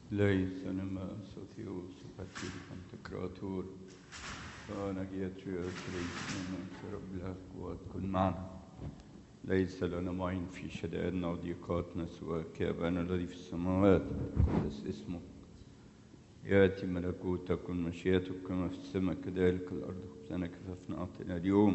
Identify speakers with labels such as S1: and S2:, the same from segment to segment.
S1: ليس لما سوثيوس وباتير بنتكراتور فنجيت ليس رب الأقوات كن معنا. ليس لنا معين في شدائدنا وضيقاتنا سواك يا أبانا الذي في السماوات، قدس اسمك، يأتي ملكوتك، كن مشيئتك كما في السماء كذلك الأرض. خبزنا كفافنا أعطنا اليوم،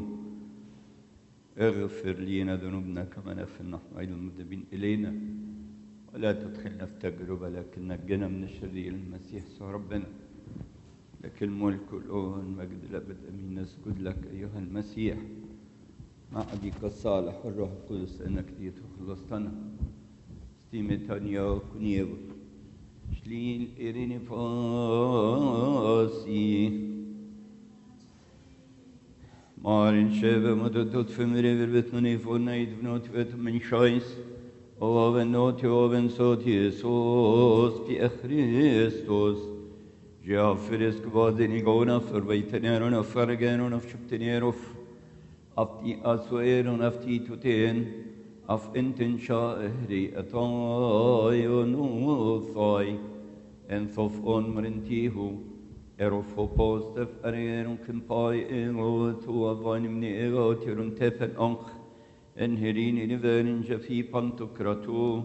S1: اغفر لنا ذنوبنا كما نغفر نحن أيضا المذنبين إلينا، ولا تدخلنا في تجربة لكن نجنا من الشرير. المسيح يسوع ربنا، لك الملك والقوة والمجد الأبد أمين. نسجد لك أيها المسيح مع أبيك الصالح والروح القدس أنك جيت وخلصتنا. ستيمتانيا كنيو شليل إيريني فاسي مارين شبه مددود في مريفر بتمني فورنا يدفنوت فيت من شايس وابن نوتي وابن صوت يسوس في أخريستوس جاء فريسك بادني قونا فر بيتنيرون فرقينون فشبتنيروف أفتي أسويرون أفتي توتين أف انتن شاهري أطاي ونوثاي انثوف أون مرنتيهو إروفو بوستف أريرون كمباي إغوت وفاني مني إغوت يرون تفن أنخ انهريني نفرن جفي بانتوكراتو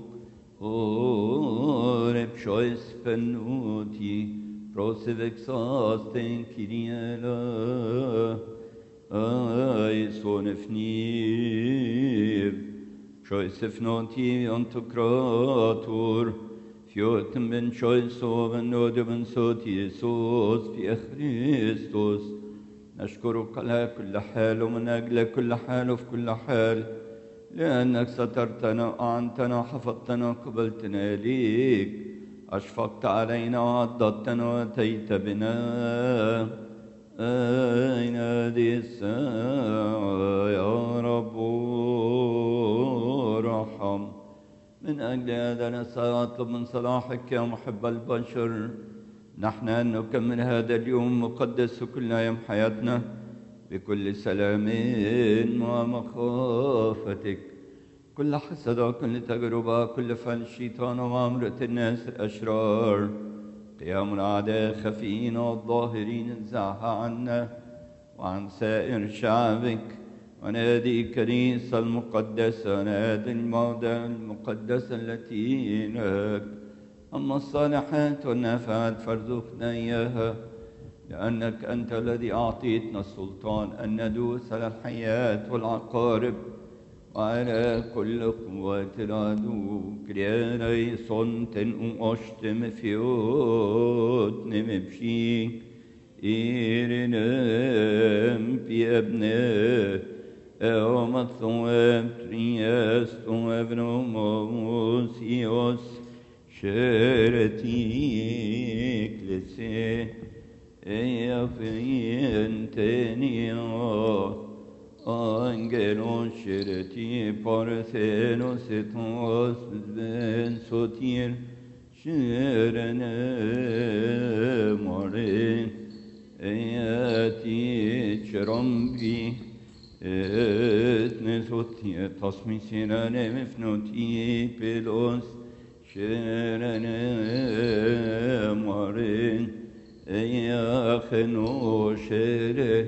S1: أورب شويس فنوتي بروسيفك ساستين كيريالا أي سونفنيب شويس فنوتي أنتوكراتور فيوتم بن شويس وبن نود بن صوت يسوس في أخريستوس. نشكرك على كل حال ومن أجل كل حال وفي كل حال، لأنك سترتنا وأعنتنا وحفظتنا وقبلتنا ليك، أشفقت علينا وعضدتنا وأتيت بنا. أين هذه الساعة يا رب ارحم. من أجل هذا نطلب من صلاحك يا محب البشر نحن أن نكمل هذا اليوم مقدس كل أيام حياتنا بكل سلام ومخافتك. كل حسد وكل تجربة، كل فعل الشيطان ومؤامرة الناس الأشرار، قيام الأعداء خفيين والظاهرين انزعها عنا وعن سائر شعبك. ونادي الكنيسة المقدسة، نادي الموضع المقدسة التي لك. أما الصالحات والنافعات فارزقنا إياها، لأنك أنت الذي أعطيتنا السلطان أن ندوس على الحياة والعقارب وعلى كل قوة العدو. كرياني صنتن أشتم فيوت نمبشي إيرنم في أبناء أوم الثواب ترياس ثواب نوموسيوس شرتيك لسي ايا فينتنيا انجلون شرتي بارثينوس توس بن سوتير شرنا مارين اياتي شرمبي اتنسوتي تصميسينا نمفنوتي بلوس شرنا مارين يا خنو شره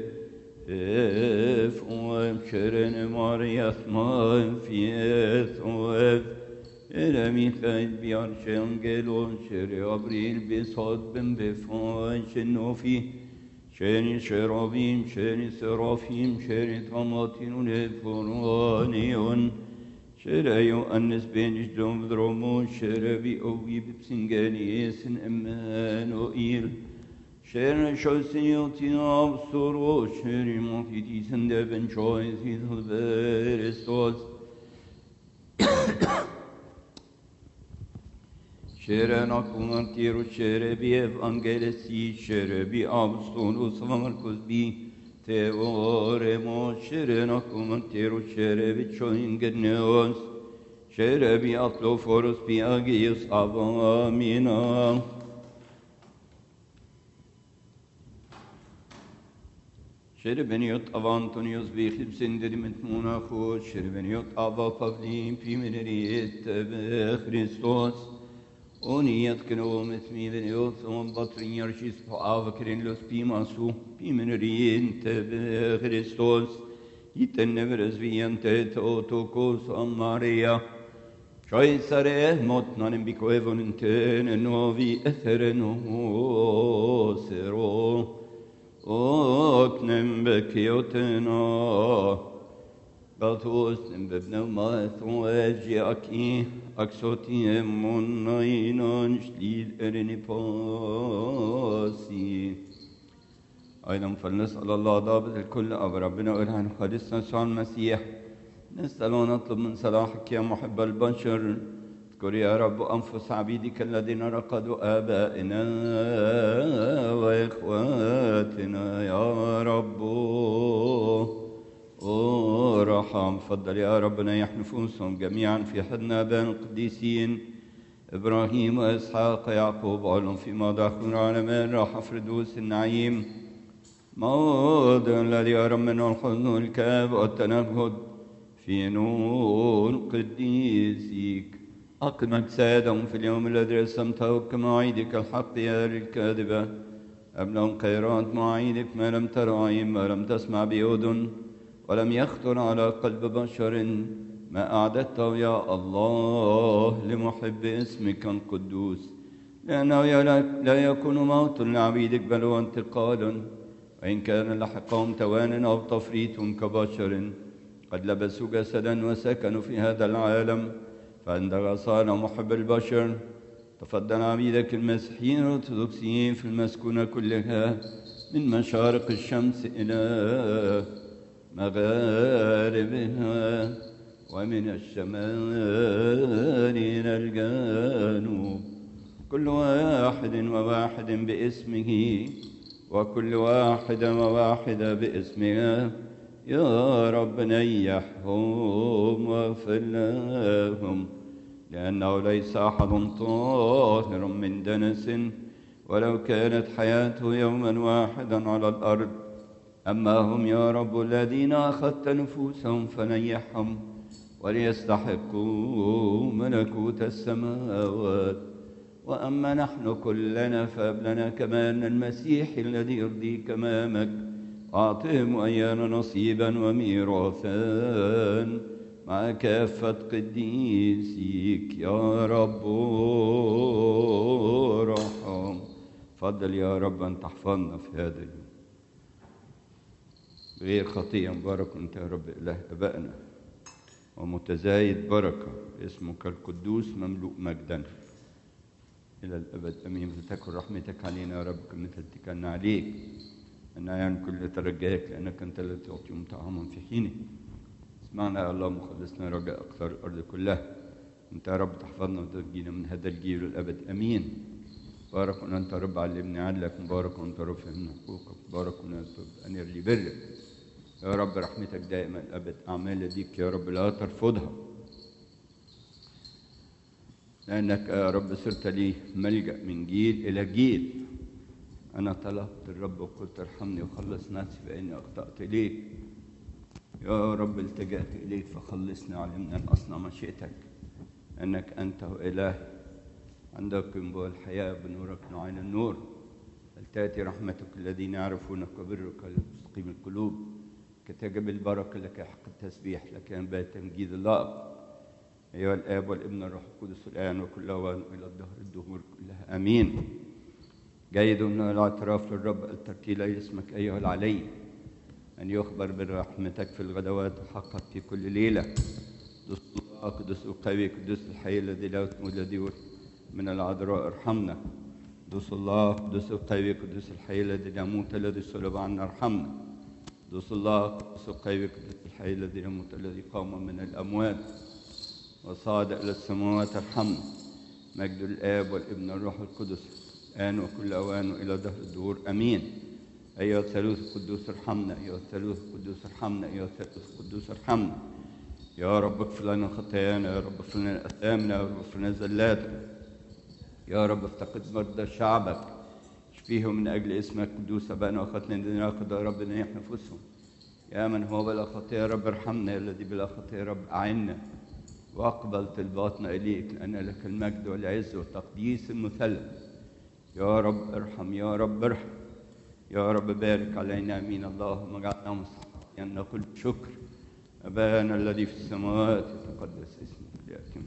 S1: افوام شرن مارياس ما فيث وف رمي خيل بيار شنجلون شر أبريل بصد بن بفان شنوفي شري شرابيم شري سرافيم شري طماطين ونفرانيون شريو أنس بينش دوم درومو شربي أوي ببسنجانيس إمانوئيل شر شوسيوتي أبصرو شري موتيتي سندبن شويسي البرستوس شر ناكومن تيرو شر بي إفانجيلسي شر بي أبصرو سمركوز بي تيورمو شر ناكومن تيرو شر بي تشوينجنوس شر بي أطلو فورس بي أجيس أبامينا شربنيوت أفانتونيوس بيخيب سندرمت مناخوش شربنيوت أبا قبلين في منريت بخريستوس Oniet genomen smiden ut som batterier skis på avkring los pimasu pimenerin te Christos iten nevres viente totokos am Maria Caesare motnanen bicoevon tene novi etheren sero otnem bekiotena Gatos bebne mathon ejiaki aksoti monainon shlid erini pasi أيضا فلنسأل الله ضابط الكل أبو ربنا وإلهنا خالصنا يسوع المسيح نسأل ونطلب من صلاحك يا محب البشر اذكر يا رب أنفس عبيدك الذين رقدوا آبائنا وإخواتنا يا رب ارحم فضل يا ربنا يحن نفوسهم جميعا في حضن آبائنا القديسين إبراهيم وإسحاق يعقوب علم في موضع خير العالمين راح فردوس النعيم موضع الذي يرى منه الحزن والكآب والتنهد في نور قديسك أقم أجسادهم في اليوم الذي رسمته كمواعيدك الحق يا للكاذبة أبلغ خيرات مواعيدك ما لم تر عين ما لم تسمع بأذن ولم يخطر على قلب بشر ما أعددته يا الله لمحب اسمك القدوس لأنه لا يكون موت لعبيدك بل هو انتقال وإن كان لحقهم توان أو تفريط كبشر قد لبسوا جسدا وسكنوا في هذا العالم فعندما صار محب البشر تفضل عبيدك المسيحيين الأرثوذكسيين في المسكونة كلها من مشارق الشمس إلى مغاربها ومن الشمال إلى الجنوب كل واحد وواحد باسمه وكل واحد وواحدة باسمها يا رب نيحهم واغفر لهم لأنه ليس أحد طاهر من دنس ولو كانت حياته يوما واحدا على الأرض أما هم يا رب الذين أخذت نفوسهم فنيحهم وليستحقوا ملكوت السماوات وأما نحن كلنا فهب لنا كمان المسيح الذي يرضيك أمامك أعطهم أيانا نصيبا وميراثا مع كافة قديسيك يا رب ارحم فضل يا رب أن تحفظنا في هذا اليوم غير خطية مبارك أنت يا رب إله أبائنا ومتزايد بركة اسمك القدوس مملوء مجدا إلى الأبد أمين فتكن رحمتك علينا يا رب كما اتكلنا عليك أن يعني كل ترجاك لأنك أنت الذي تعطيهم طعاما في حينه اسمعنا يا الله مخلصنا رجاء أكثر الأرض كلها أنت يا رب تحفظنا وتنجينا من هذا الجيل والأبد أمين بارك أنت يا رب علمني عدلك مبارك أنت رب فهمنا حقوقك مبارك أنت أن يرلي برك يا رب رحمتك دائما الأبد أعمال ديك يا رب لا ترفضها لأنك يا رب صرت لي ملجأ من جيل إلى جيل أنا طلبت الرب وقلت ارحمني وخلص نفسي فإني أخطأت إليك يا رب التجأت إليك فخلصني علمنا أن أصنع مشيئتك أنك أنت إله عندك ينبوع الحياة بنورك نعين النور فلتأتي رحمتك الذين يعرفونك وبرك لتستقيم القلوب كتجب البركة لك حق التسبيح لك ينبغي تمجيد الله أيها الآب والابن والروح القدس الآن وكل أوان إلى الدهور كلها آمين جيد من الاعتراف للرب الترتيل اسمك أيها العلي أن يخبر برحمتك في الغدوات حقا في كل ليلة قدس الله قدس القوي قدس الحي الذي لا تموت الذي من العذراء ارحمنا قدس الله قدس القوي قدس الحي الذي لا يموت الذي صلب عنا ارحمنا قدس الله قدس القوي قدس الحي الذي لا يموت الذي قام من الأموات وصعد إلى السماوات ارحمنا مجد الآب والابن والروح القدس الآن وكل أوان وإلى دهر الدهور أمين أيها الثالوث القدوس ارحمنا أيها الثالوث القدوس ارحمنا أيها الثالوث القدوس ارحمنا يا رب اغفر لنا خطايانا يا رب اغفر لنا أثامنا يا رب اغفر لنا زلاتنا يا رب افتقد مرضى شعبك اشفيهم من أجل اسمك قدوس أبانا وأخواتنا الذين قضى رب نيح نفوسهم يا من هو بلا خطية يا رب ارحمنا يا الذي بلا خطية يا رب أعنا وأقبل طلباتنا إليك، لأن لك المجد والعز والتقديس المثلث. يا رب ارحم، يا رب ارحم، يا رب بارك علينا. آمين. اللهم اجعلنا مستحقين نقول شكر. أبانا الذي في السماوات يتقدس اسمك، ليأتي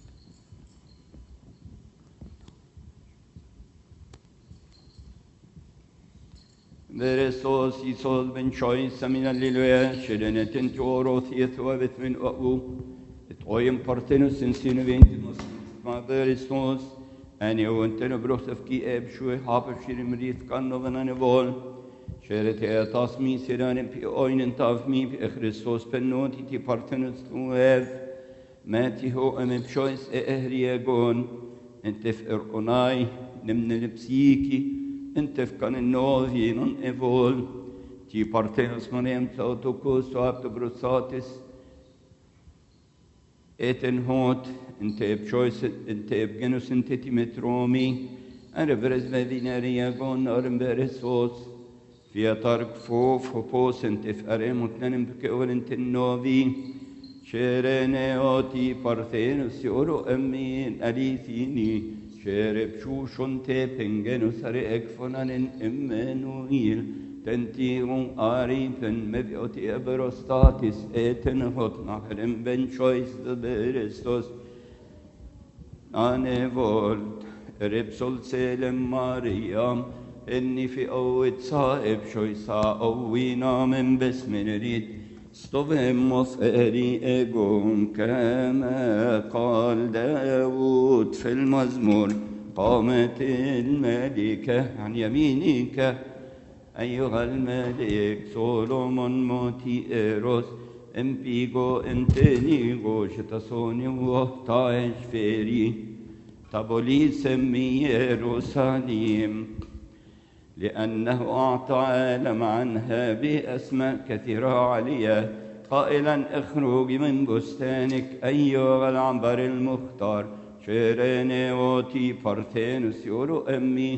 S1: Veresos Isos ben choice min alleluia shedenetin teorotheith wabit min u et oim partenus in sinuventus ma veresos and you want to bruch of ki eb shue haper shirim rit kan of an vol shere te tas mi siran pi oinen tav mi Christos penoti ti partenus tu ev mati ho am choice ehriagon entef onai nemne psiki انت كان النوذي نون ايفول تي بارتينوس منيم تاوتوكوس وابت بروساتس اتن هوت انت بشويس انت بجنوس انت تيمترومي انا برز مديناريا قون ارم برسوس في طرق فوف وبوس انت في ارم وتنم بكول انت النوذي شيريني اوتي بارتينوس يورو امين اليثيني شرب شوشون تبنجن سر اكفنان امانويل تنتيهم آريفن مبيوتي ابروستاتس اتن هوت نهرم بن شويس برستوس اني فولت ربسول سيلم مريم اني في اوت صائب شويسا اوينا من بسم نريد استوهم مصيري اجون كما قال داود في المزمور قامت الملكة عن يمينك أيها الملك سولومون موتي إيروس امبيغو انتنيغو شتصوني وطاعش فيري تبولي سمي يروساليم لأنه أعطى عالم عنها بأسماء كثيرة عليا قائلا اخرج من بستانك أيها العنبر المختار شيريني وتي بارثينوس يورو أمي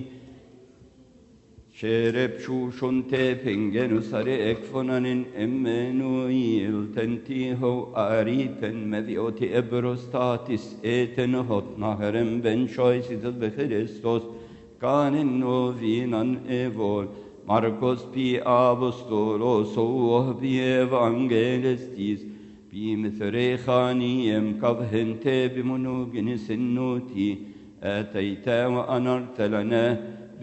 S1: شيرب شوشون تيبنجن سريك فنان إمانويل تنتيهو آريبن مذيوتي إبروستاتس إيتن هوت نهرم بن شويس بخريستوس كان النوفينان إيفول ماركوس بي أبوستولوس وبي إيفانجيلستيس بي مثريخانيم كفهنت بمنوجنس النوتي أتيت وأنرت لنا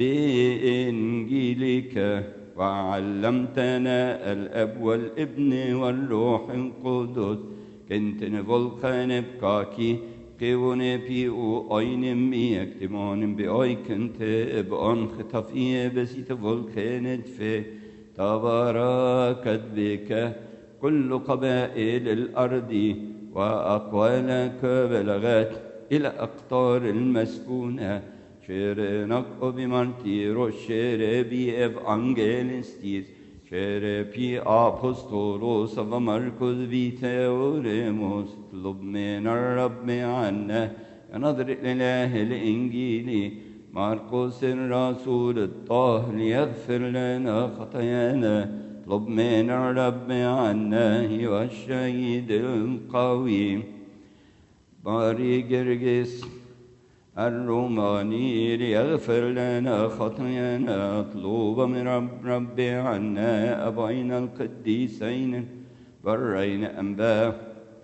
S1: بإنجيلك وعلمتنا الأب والابن والروح القدس كنت نفولخان بكاكي كيوني بي او اين مي اكتمان بي اي كنت بان خطفيه بسيت فولكانت في تباركت بك كل قبائل الارض واقوالك بلغت الى اقطار المسكونه شيرنك بمارتيرو شيربي افانجيلستيس شيربي أبوستولوس ومركز بيتاوريموس اطلب من الرب عنا نظر الإله الإنجيلي مرقس الرسول الطاهر ليغفر لنا خطايانا اطلب من الرب عنا هو الشهيد القوي باري جرجس الروماني ليغفر لنا خطايانا اطلب من رب عنا أبينا القديسين برين أنبا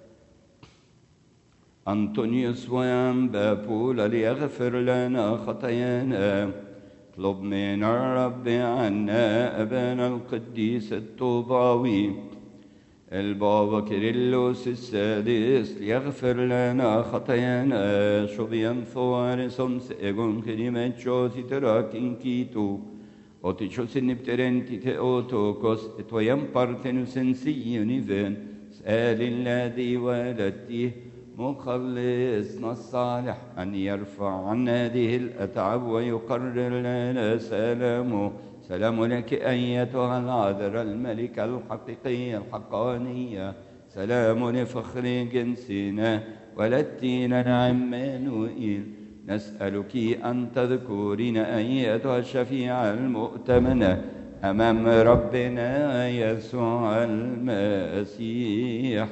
S1: أنطونيوس وأنبا بولا ليغفر لنا خطايانا اطلب من الرب عنا أبانا القديس الطوباوي البابا كيرلس السادس ليغفر لنا خطايانا شبيان ثوارسم سيغون كلمة شوثي تراكين كيتو وتشوس النبترنتي تأوتوكوس اتويم بارتنوس سيونيفين سأل الذي ولدته مخلصنا الصالح أن يرفع عن هذه الأتعاب ويقرر لنا سلامه سلام لك أيتها العذراء الملكة الحقيقية الحقانية سلام لفخر جنسنا ولدتنا عمانوئيل نسألك أن تذكرين أيتها الشفيعة المؤتمنة أمام ربنا يسوع المسيح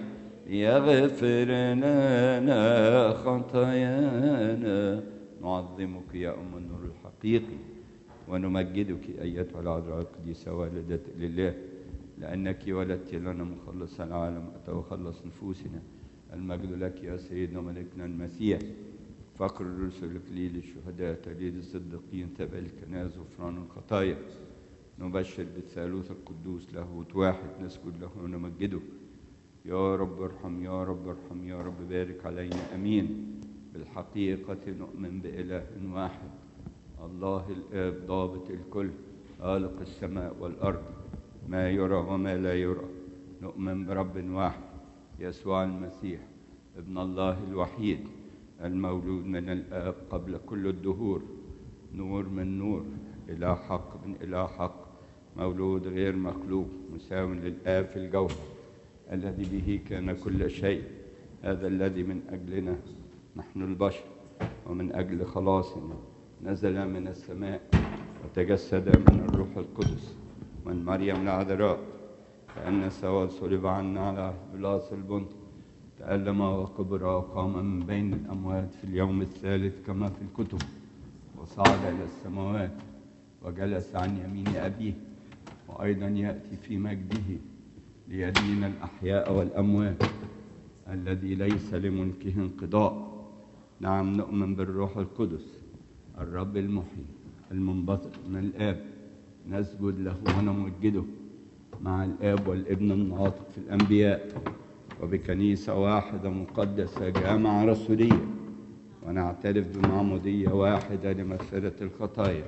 S1: يغفر لنا خطايانا. نعظمك يا أم النور الحقيقي، ونمجدك أيتها العذراء القديسة والدة لله، لأنك ولدت لنا مخلص العالم أتى وخلص نفوسنا. المجد لك يا سيدنا ملكنا المسيح، فقر الرسل، إكليل الشهداء، تليد الصديقين، تبع الكنائس، غفران الخطايا. نبشر بالثالوث القدوس لاهوت واحد، نسجد له ونمجده. يا رب ارحم، يا رب ارحم، يا رب بارك علينا. أمين. بالحقيقة نؤمن بإله واحد، الله الآب ضابط الكل، خالق السماء والأرض، ما يرى وما لا يرى. نؤمن برب واحد، يسوع المسيح ابن الله الوحيد، المولود من الآب قبل كل الدهور، نور من نور، إله حق من إله حق، مولود غير مخلوق، مساو للآب في الجوهر، الذي به كان كل شيء. هذا الذي من أجلنا نحن البشر ومن أجل خلاصنا نزل من السماء وتجسد من الروح القدس من مريم العذراء، كأن سوى صلب عنا على بلاس البنط، تألم وكبر وقام من بين الأموات في اليوم الثالث كما في الكتب، وصعد إلى السماوات وجلس عن يمين أبيه، وأيضا يأتي في مجده ليدين الأحياء والأموات، الذي ليس لملكه انقضاء. نعم، نؤمن بالروح القدس الرب المحيي المنبثق من الآب، نسجد له ونمجده مع الآب والابن الناطق في الأنبياء، وبكنيسة واحدة مقدسة جامعة رسولية، ونعترف بمعمودية واحدة لمغفرة الخطايا.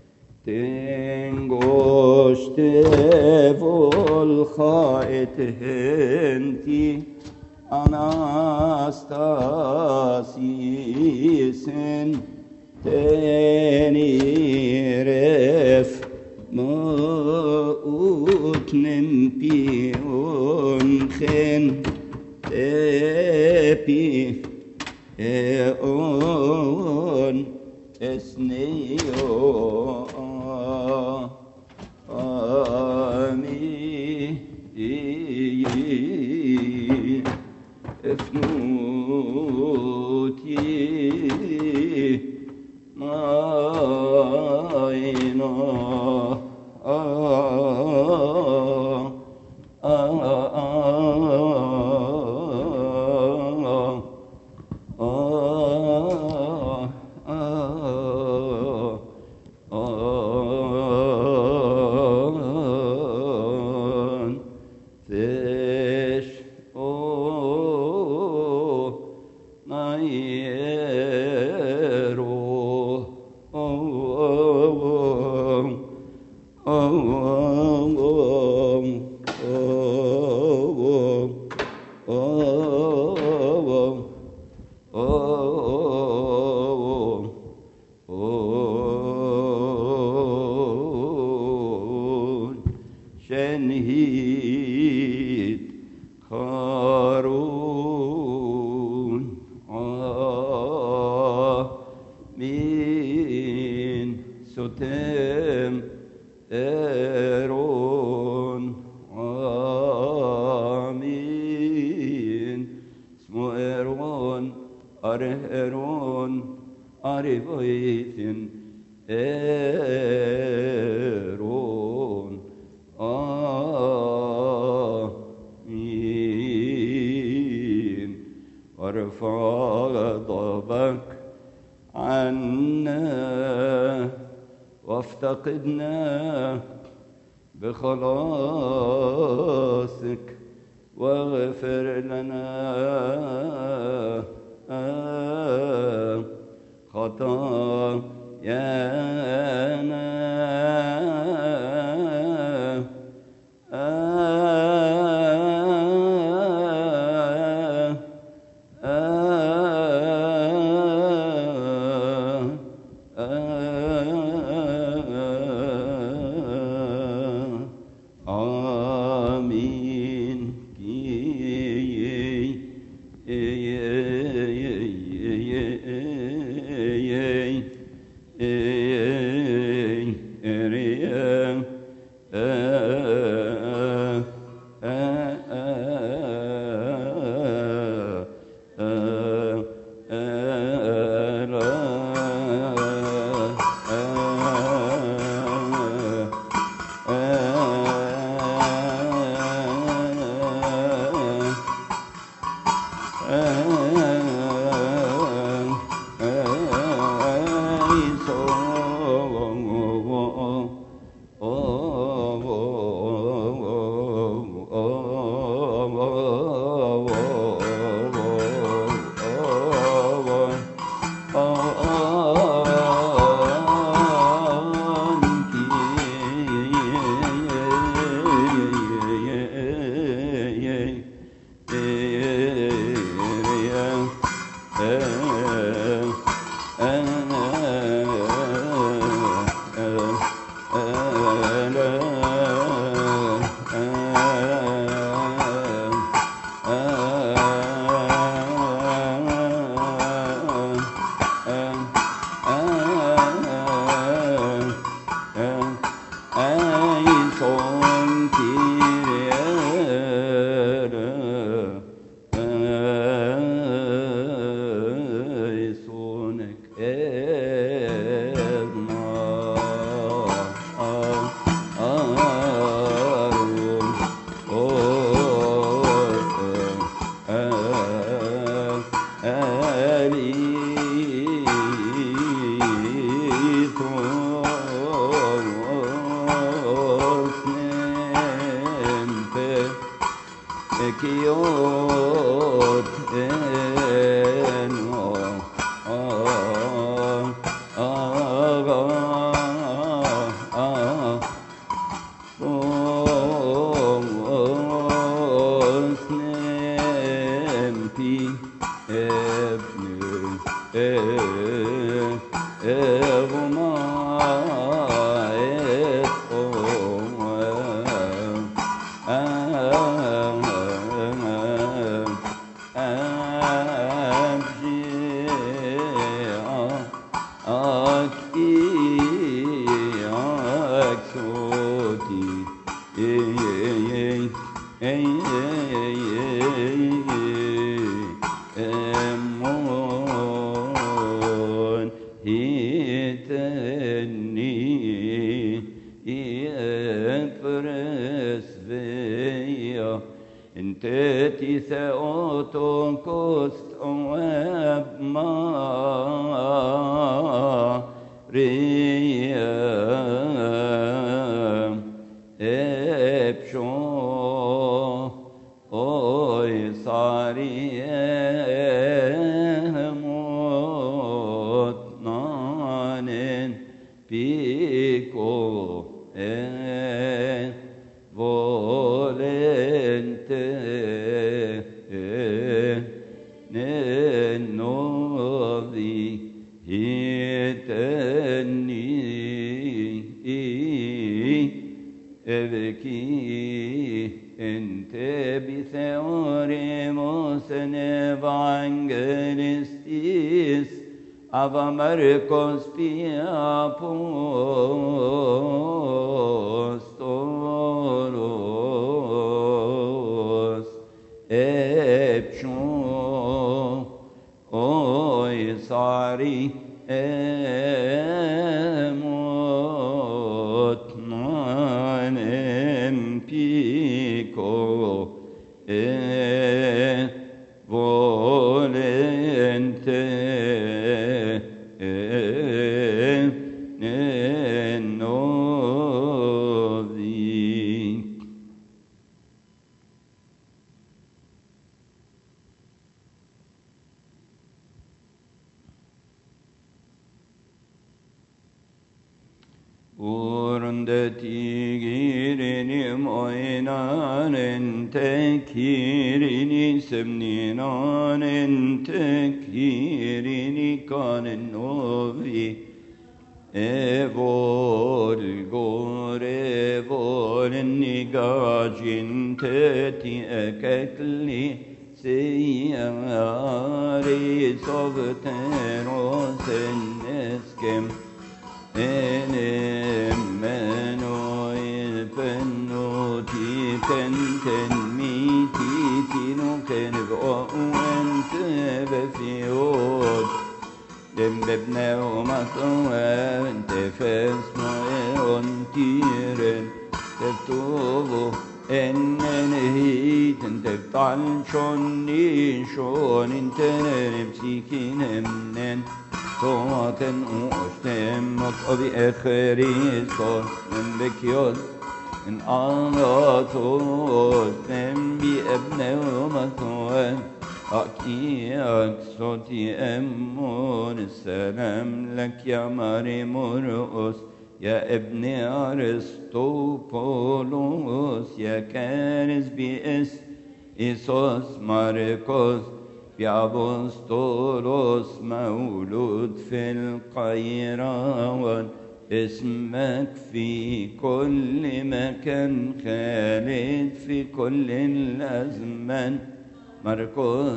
S1: Tengoște volhaetenti Anastasisen teniref măutnem pionchen tepi eon esneo وافتقدنا بخلاصك واغفر لنا خطايانا أكياك صوتي أمون السلام لك يا ماري مرقس يا ابن أرسطوبولوس يا كارز باسم إيسوس ماركوس يا أبسطولوس مولود في القيروان اسمك في كل مكان خالد في كل الأزمان مركوز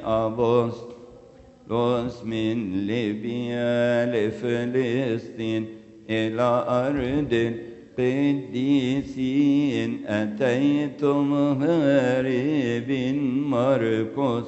S1: بأبسطولوس من ليبيا لفلسطين إلى أرض القديسين أتيتم هاربين مركوس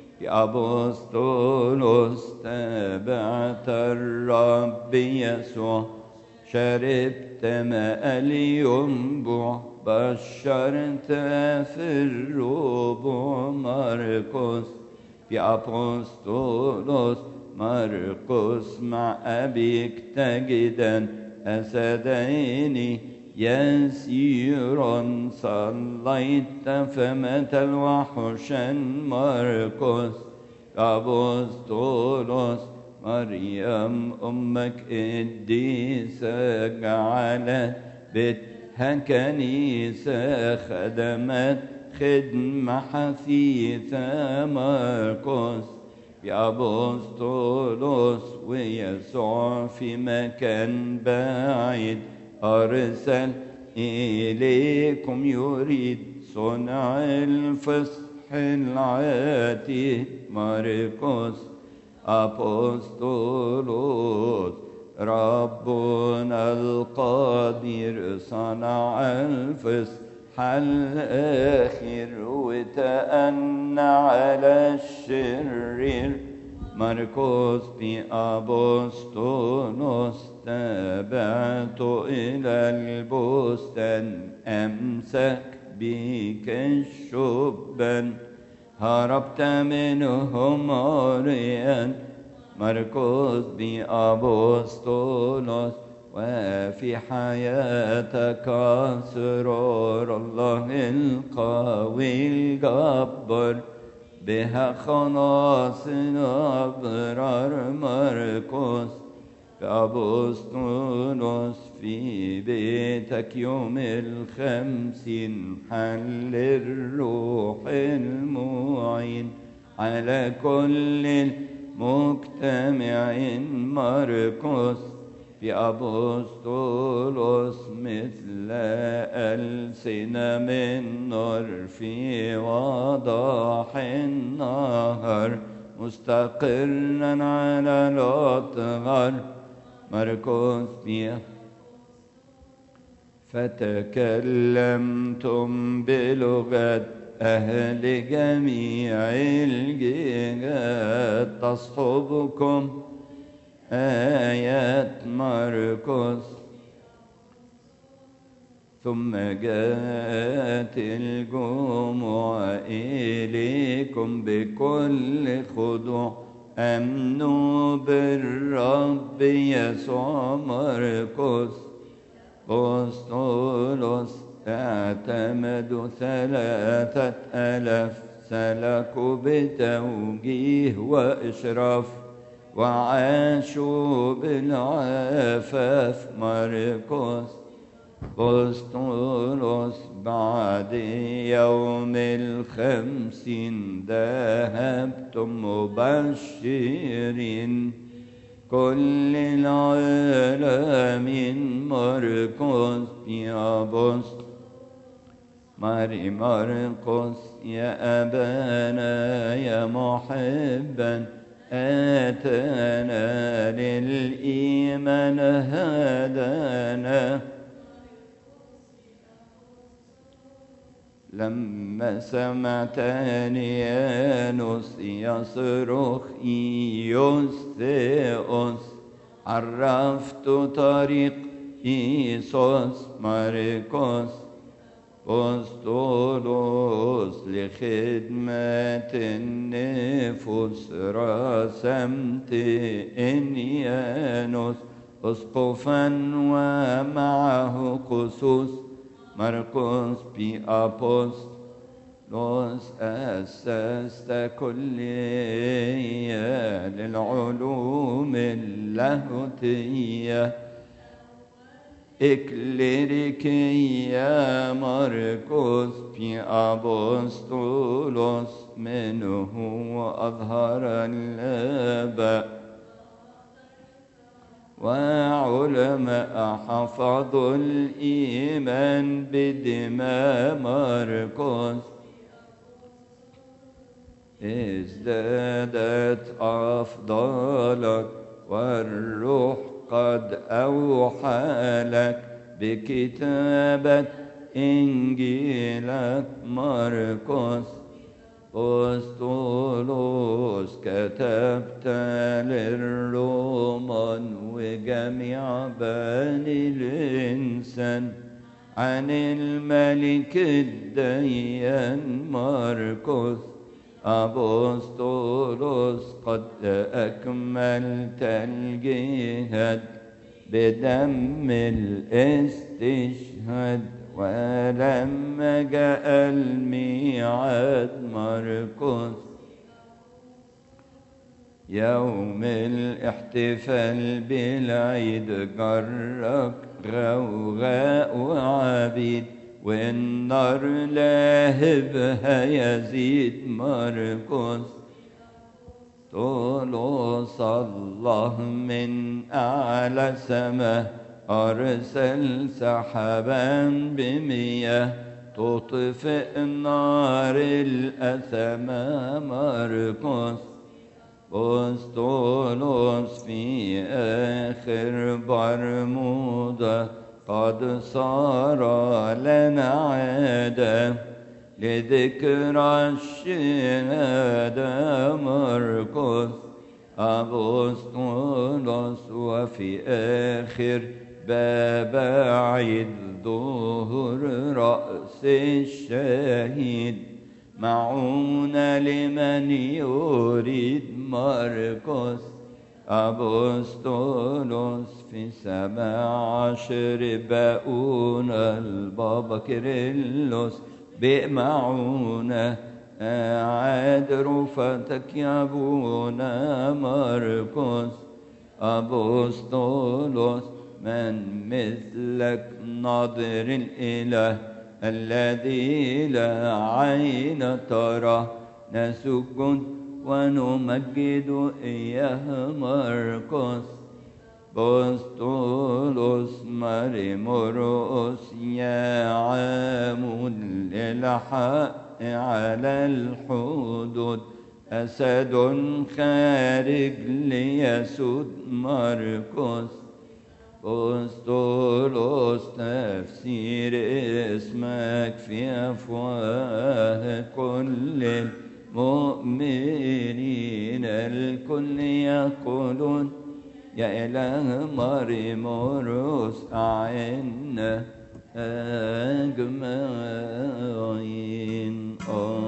S1: بأبسطولوس تبعت الرب يسوع شربت ماء الينبوع بشرت في الربوع مرقس في أبسطولوس مرقس مع أبيك تجدا أسدين يسيرا صليت فمات الوحشا مرقس أبسطولوس مريم أمك قديسة جعلت بيتها كنيسة خدمت خدمة حثيثة مرقس يا أبسطولوس ويسوع في مكان بعيد أرسل إليكم يريد صنع الفصح العتيد مرقس أبسطولوس ربنا القدير صنع الفصح الآخر وتأنى على الشرير مرقس بأبسطولوس تبعت إلى البستان أمسك بك الشبان هربت منهم عريان مرقس بأبسطولوس وفي حياتك أسرار الله القوي الجبار بها خلاصنا أبرار مرقس أبسطولوس في بيتك يوم الخمسين حل الروح المعين على كل المجتمعين مرقس في أبسطولوس مثل ألسنة من نار في وضاح النهر مستقرا على الأطهار مرقس فيها فتكلمتم بلغة أهل جميع الجهات تصحبكم آيات مرقس ثم جاءت الجموع إليكم بكل خضوع أمنوا بالرب يسوع مرقس أبسطولوس اعتمدوا 3000 سلكوا بتوجيه وإشراف وعاشوا بالعفاف مرقس أبسطولوس بعد يوم الخمسين ذهبتم مبشرين كل العالمين مرقس يا أبسطولوس ماري مرقس يا أبانا يا محبا آتانا للإيمان هدانا لما سمعت أنيانوس يصرخ إيوستيوس عرفت طريق إيسوس مرقس أبسطولوس لخدمة النفوس رسمت إنيانوس أسقفا ومعه قسوس مرقس بأبسطولوس لوس أسست كلية للعلوم اللاهوتية إكليريكية مرقس في أبسطولوس منه أظهر الآباء وعلماء حفظوا الإيمان بدماء مرقس ازدادت أفضالك والروح قد أوحى لك بكتابة إنجيلك مرقس أسطولوس كتبت للرومان وجميع بني الإنسان عن الملك الديان مرقس أبسطولوس قد أكملت الجهاد بدم الاستشهاد ولما جاء الميعاد مرقس يوم الاحتفال بالعيد جرك غوغاء وعبيد والنار لاهبها يزيد مرقس طولوس الله من أعلى سماء أرسل سحابا بمياه تطفئ نار الأثمة مرقس أسطولوس في آخر برمودا قد صار لنا عادة لذكرى الشهادة مرقس أبسطولوس وفي آخر باب عيد ظهر رأس الشهيد معونة لمن يريد مرقس أبسطولوس في 17 باؤون البابا كيرلس بمعونة أعاد رفاتك يا أبونا مرقس أبسطولوس من مثلك ناظر الإله الذي لا عين ترى نسجد ونمجد إياه مرقس أبسطولوس مرقس يا عامل للحق على الحدود أسد خارج ليسود مرقس أبسطولوس تفسير اسمك في أفواه كل المؤمنين الكل يقولون يا إله مريموروس أعنا أجمعين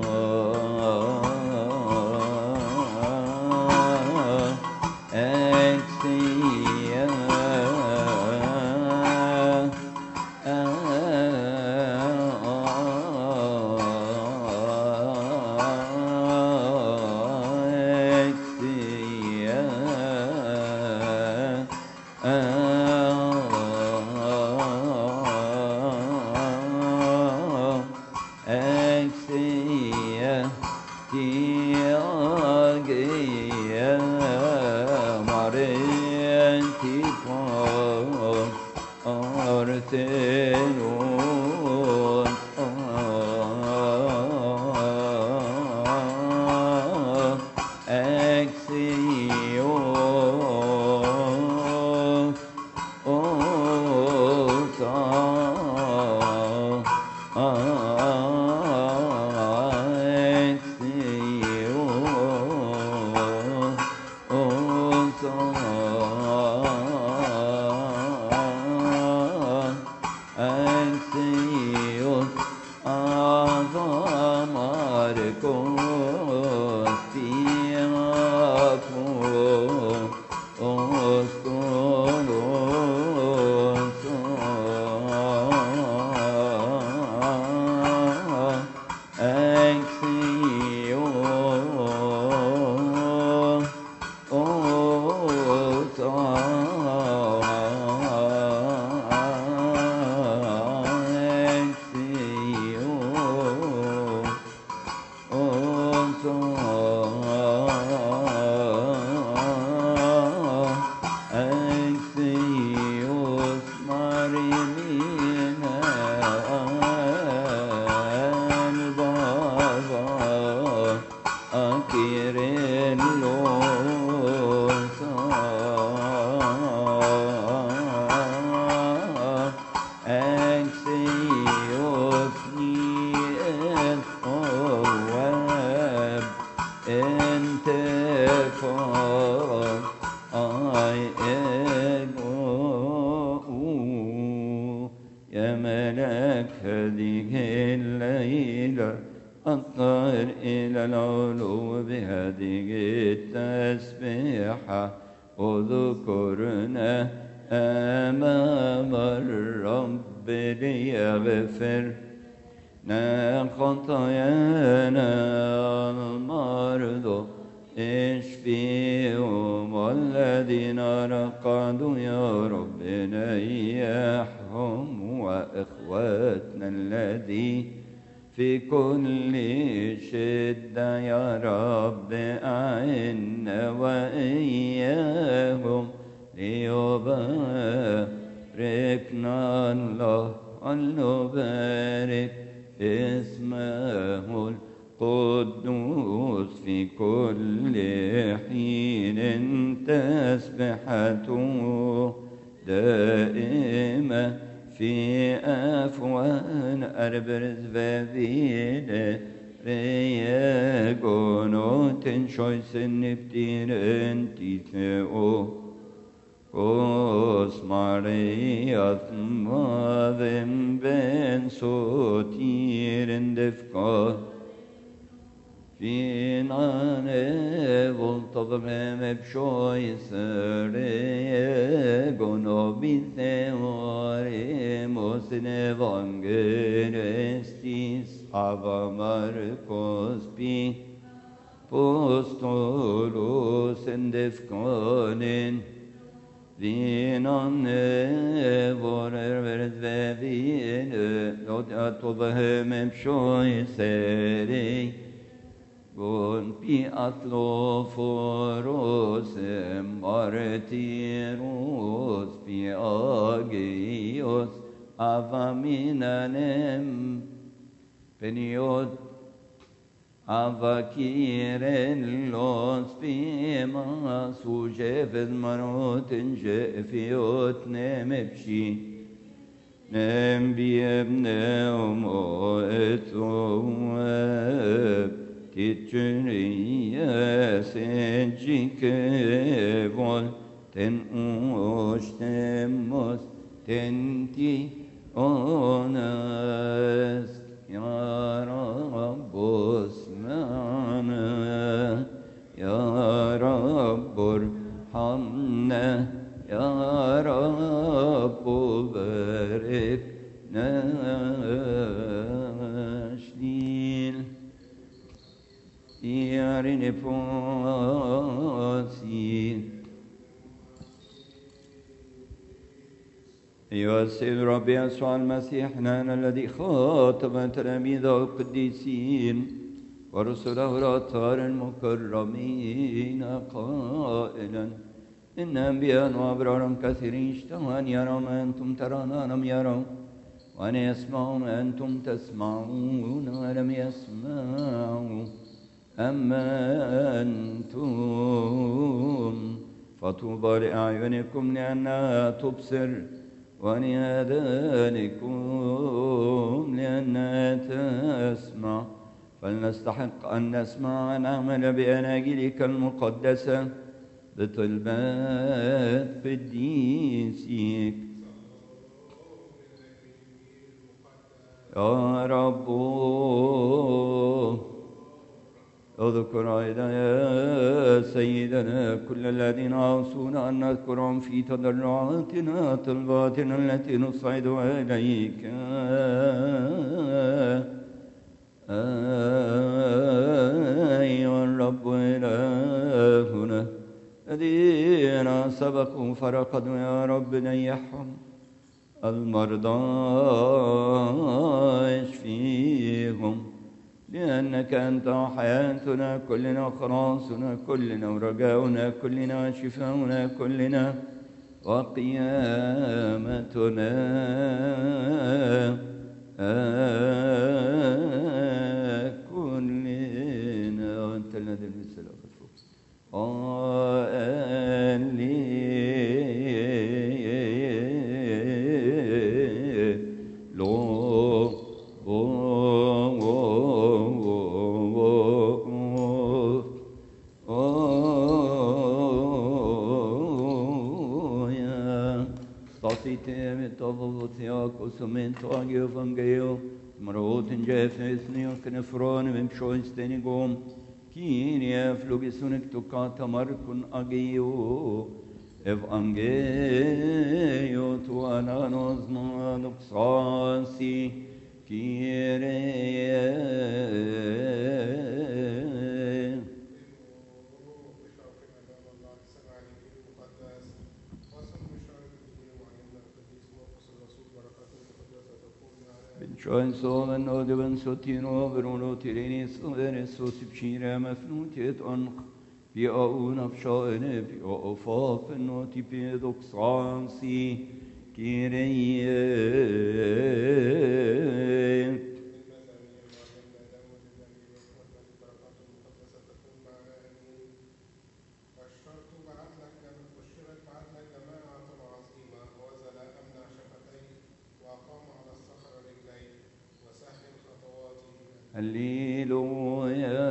S1: أكسيا يا ملك هذه الليلة أطر إلى العلو بهذه التسبيحة اذكرنا أمام الرب ليغفر خطايانا المرضى اشفيهم والذين رقدوا يا رب نيحهم وإخواتنا الذي في كل شدة يا رب أعنا وإياهم ليباركنا الله ولنبارك اسمه القدوس في كل حين تسبحته دائما في أفوان أربرز فابيل رياغونوتن شويسن نفتيرن تيثيو Os Mariath Mavim Ben Sotiren Defkar Finane Voltavem Ebshoisere Gonobite Oremos in Evangelistis Ava Marcos Pi Postolos en Defkanen Vinan vorer verd vevin Låt att tobahem emshoi seri Gon pi att lo for oss martiros pi agios avaminanem peniot Avakiren los pima sujefed marotin jefiot nemepshi nembiem neumo etueb titchuriya senjikevol ten ostemos tenti onas ya Rabbos يا رب ارحمنا يا رب باركنا شديل يا رنفاسي أيها السيد ربي يسوع المسيح نحن الذي خاطب تلاميذه القديسين ورسله الأطهار المكرمين قائلا إن أنبياء وأبرار كثيرين اشتهوا أن يروا ما أنتم ترون ولم يروا وأن يسمعوا ما أنتم تسمعون ولم يسمعوا أما أنتم فطوبى لأعينكم لأنها تبصر ولآذانكم لأنها تسمع فلنستحق أن نسمع ونعمل بأناجيلك المقدسة بطلبات قديسك يا رب اذكر أيضا يا سيدنا كل الذين أوصونا أن نذكرهم في تضرعاتنا طلباتنا التي نصعدها إليك أيها الرب إلهنا الذين سبقوا فرقدوا يا رب نيحهم المرضى اشفيهم لأنك أنت حياتنا كلنا خلاصنا كلنا ورجاؤنا كلنا شفاؤنا كلنا وقيامتنا كلنا وأنت الذي المثل فوق sitem et avothiakos ment agi evangel maroten jefes nios knefron vim shois denigom kinie flugisunek tokata markun agio evangelio tu ananos manuxasi Kyrie Benchoin soven odeven sotino veruno tirenis venes sosipchire mefnutiet onq vi aun afshaene vi afafen notipedoxansi Kyrie هللويا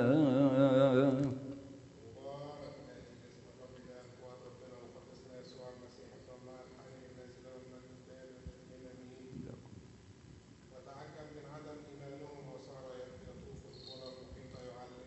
S2: مبارك الآتي باسم الرب إله قوات ربنا ومقدسنا يسوع المسيح ابن الله الحي الذي له المجد الدائم آمين. وتعجب من عدم إيمانهم وصار يطوف القرى المحيطة يعلم.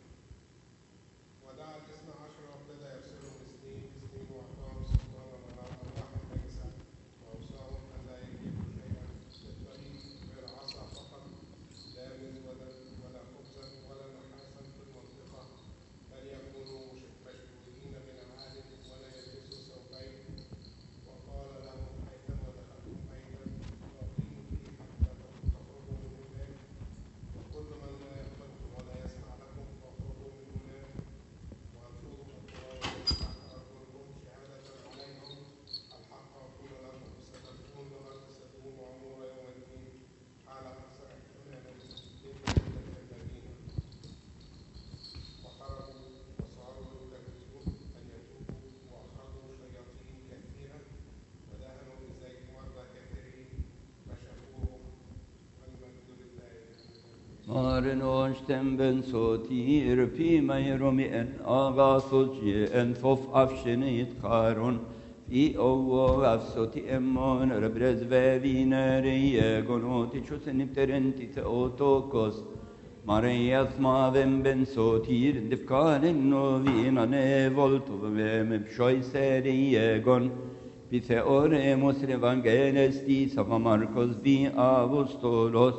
S2: ودعا الاثنى عشر وابتدى يرسلهم اثنين واعطاهم سلطانا على أرواح النجسة وأوصاهم ألا يجيبوا شيئا في الطريق غير عصا فقط لا مزودا ولا خبزا ولا نحاسا في المنطقة بل يكونوا مشبوهين بنعال ولا يلبسوا ثوبين. وقال لهم حيثما دخلتم بيتا فأقيموا فيه حتى تخرجوا من هناك وكل من لا يقبلكم ولا يسمع لكم فاخرجوا من هناك وانفضوا التراب الذي تحت أرجلكم شهادة عليهم. الحق أقول لكم ستكون لأرض سدوم وعمورة يوم الدين حال أكثر احتمالا من المدينة. وخرجوا وصاروا يكرزون أن يتوبوا وأخرجوا شياطين كثيرة ودهنوا بزيت مرضى كثيرين فشفوهم والمجد لله.
S1: Marenoshtem ben sotir pi mayromi en agasoci en thof afshenit karon I ovo afsoti emmon rebrez vevinere gonoti chusenipterenti theotokos Marias mavem ben sotir difkanen novina ne volto vem pshoiseri egon Pitheoremos evangeles di Sava Marcos vi apostolos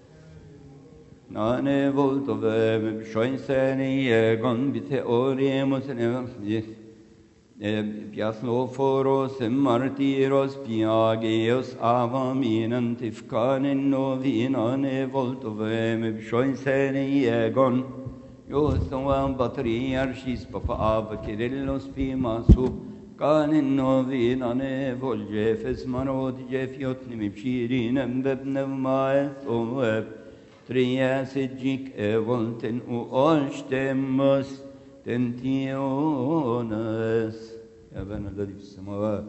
S1: Nane volto vem pshoiseri egon Pitheoremos evangeles Piasloforos martiros piageos avaminan tifkanen novinane voltovem bshoisene egon Yostoam patriarchis papa av Kirillos pimasub kanen novinane voljefes marot jefiotnim pshirinem bebnevmaet oeb triasidjik evolten uoshtemmus تنتيونس يا أبانا الذي في السماوات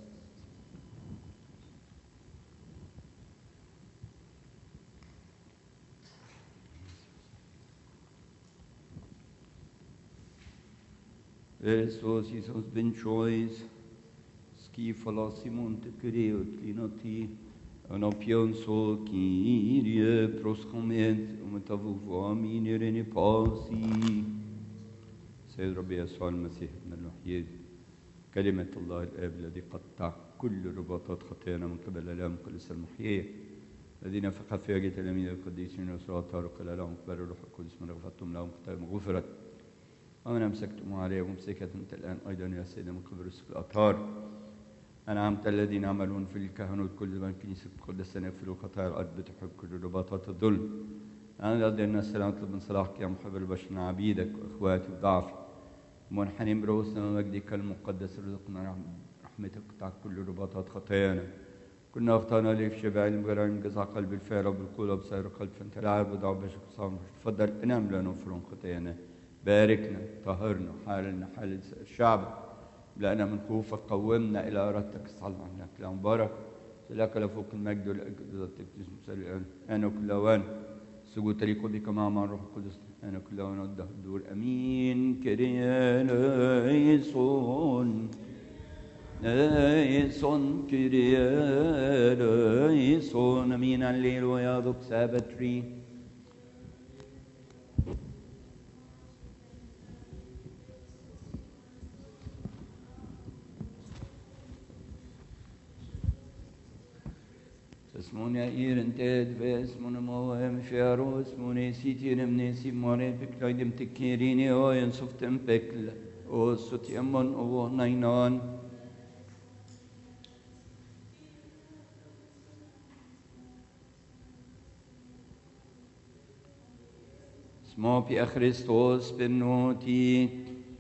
S1: Esos Isos ben chois skifola Simon te creot linoti anapion so Kyrie proschoment umetavu amin rene pasi سيد ربي يسوع المسيح ابن الوحيد كلمة الله الآب الذي قطع كل رباطات خطايانا من قبل الآلام القدس المحيي الذين نفخ في وجه تلاميذ القديسين والرسل قال لهم اقبلوا الروح القدس من غفرتم لهم خطاياهم غفرت ومن أمسكتم عليه ممسكة أنت الآن أيضا يا سيدنا من قبل الرسل الأطهار أنعمت الذين يعملون في الكهنوت كل من كنيسة مقدسة يغفروا خطايا الأرض بتحب كل رباطات الظلم أنا لدي الناس أطلب من صلاحك يا محب البشر عبيدك وإخواتي وضعفي منحنين برؤوسنا ومجدك المقدس رزقنا رحمتك قطع كل رباطات خطايانا كنا أخطأنا لي في شبع المجرم جزع قلب الفعل وبالقول وبصير قلب فأنت العاب ودعو بشك صامح تفضل انام لنا وفرون خطايانا باركنا طهرنا حالنا حال الشعب لأنا من خوفك قومنا إلى إرادتك الصالحة عنك لا مبارك لك لفوق المجد والأجدادك الآن أنا كل أوان سجود تليق بك مع الروح القدس أنا كل أوان الدور أمين كريان ليسون Son Kyrie eleison. Amin. Alleluia. Doxabatri. اسمون ايرن تاد اسمون موهم فيارو اسمون سيتير من سيموري بكلايدم تكيريني او ينصفتم بكل او ستيمون او ناينان اسمو بي اخريستوس بنوتي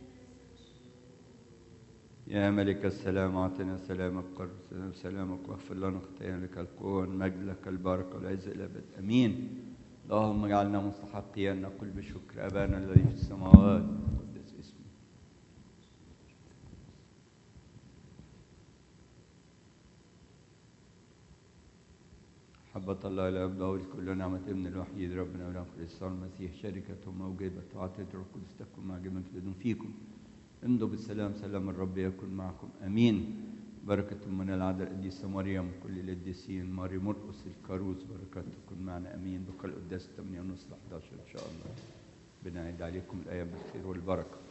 S1: يا ملك السلام أعطنا سلامك قرب سلامك واغفر لنا خطايانا لك الكون مجد لك البركة والعز الأبد أمين. اللهم اجعلنا مستحقين أن نقول بشكر أبانا الذي في السماوات قدس اسمه. محبة الله لا يبدأ كل نعمة ابن الوحيد ربنا ولنا كريستوس المسيح شركة موجبة وعطية الروح القدس تكون مع جميع بدون فيكم. امضوا بالسلام. سلام الرب يكن معكم. امين. بركة من العذراء القديسة مريم كل القديسين ماري مرقس الكاروس بركاته تكون معنا. امين. بقى القداس 8:30 11 ان شاء الله. بنعيد عليكم الايام بالخير والبركة.